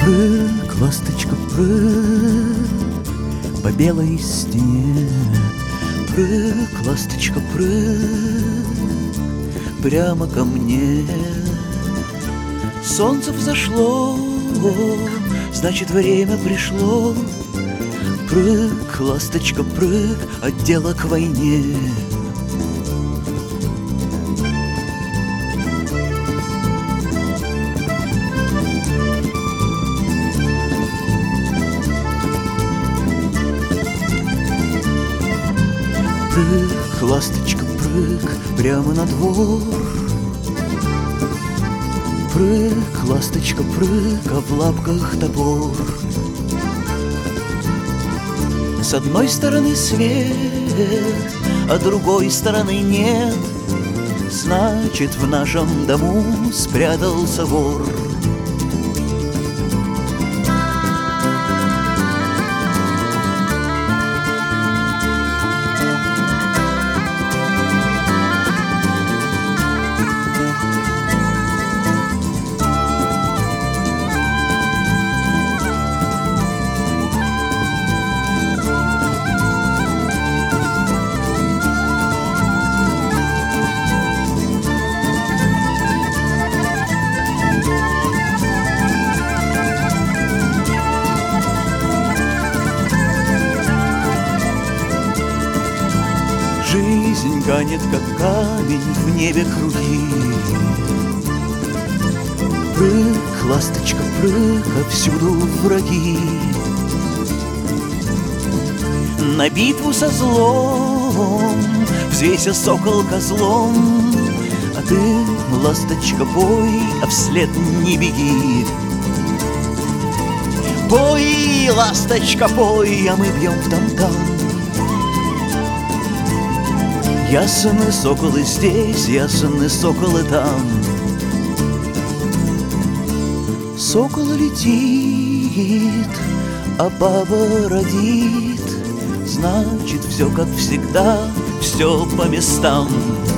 Прыг, ласточка, прыг по белой стене. Прыг, ласточка, прыг прямо ко мне. Солнце взошло, значит, время пришло. Прыг, ласточка, прыг от дела к войне. Прыг, ласточка, прыг прямо на двор. Прыг, ласточка, прыг, а в лапках топор. С одной стороны свет, а другой стороны нет. Значит, в нашем дому спрятался вор. Жизнь канет, как камень в небе круги. Прыг, ласточка, прыг, а всюду враги. На битву со злом взвейся, сокол, козлом. А ты, ласточка, пой, а вслед не беги. Пой, ласточка, пой, а мы бьем в там-там. Ясны соколы здесь, ясны соколы там. Сокол летит, а баба родит. Значит, все как всегда, все по местам.